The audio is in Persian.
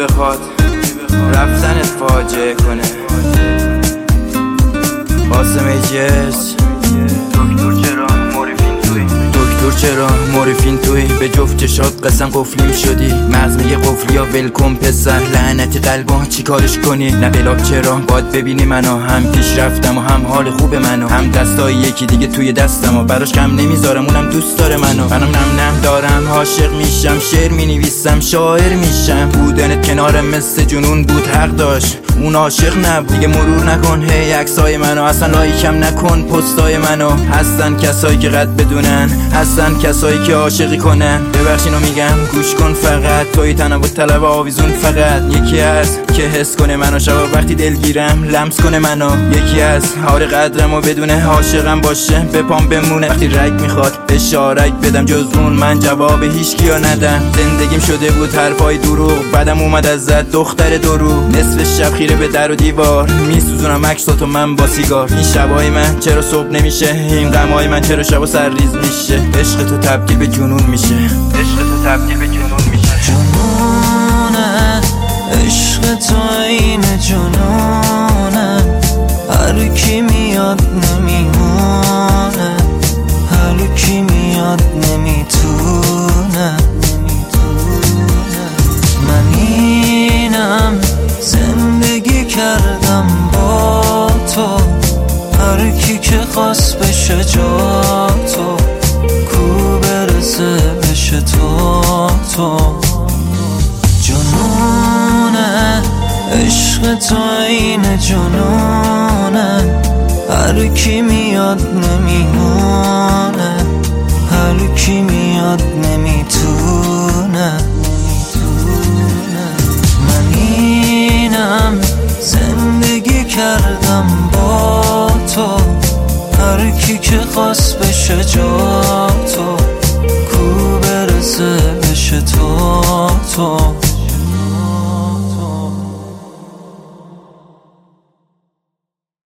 بخواد رفتن فاجعه کنه. قاسم ایجز دکتر چرا مورفین توی به جفت چشات قسم قفلیم شدی، مغز میگه قفلی یا ولکن پسر لعنتی قلبان چی کارش کنی؟ نه بلاک چرا باید ببینی منو هم پیش رفتم و هم حال خوب منو، هم دستای یکی دیگه توی دستم و براش کم نمیذارم اونم دوست داره منم نم دارم عاشق میشم شعر مینویسم شاعر میشم. بودنت کنارم مثل جنون بود حق داشت اون عاشق نبود دیگه. مرور نکن هی عکسای منو اصلا لایکم نکن پستای منو. هستن کسایی که قد بدونن هستن کسایی که عاشقی کنن. ببخشینو میگم گوش کن فقط توی تنوع طلب آویزون فقط یکی از که حس کنه منو شب وقتی دلگیرم لمس کنه منو. یکی از حال قدرمو بدونه عاشقم باشه به پام بمونه. وقتی رگ میخواد اشارت بدم جز اون من جواب هیچکیو ندم. زندگیم شده بود حرفای دروغ بعدم اومد ازت دختر درو. نصف شب خیره به در و دیوار میسوزونم عکساتو من با سیگار. این شبای من چرا صبح نمیشه؟ این غمای من چرا شبا سرریز میشه؟ عشق تو تبدیل به جنون میشه. عشق تو تبدیل به جنون میشه. جنونه عشق تو این جنونه. هر کی میاد نمیمونه، هر کی میاد نمیتونه. من اینم زندگی کردم با تو، هر کی که خواست بشه جا تو کو برسه بشه تو. جنونه عشق تو این جنونه. هر کی میاد نمیمونه، هر کی میاد نمیتونه. من اینم زندگی کردم با تو، هر کی که خواست بشه جا تو کو برسه بشه تو.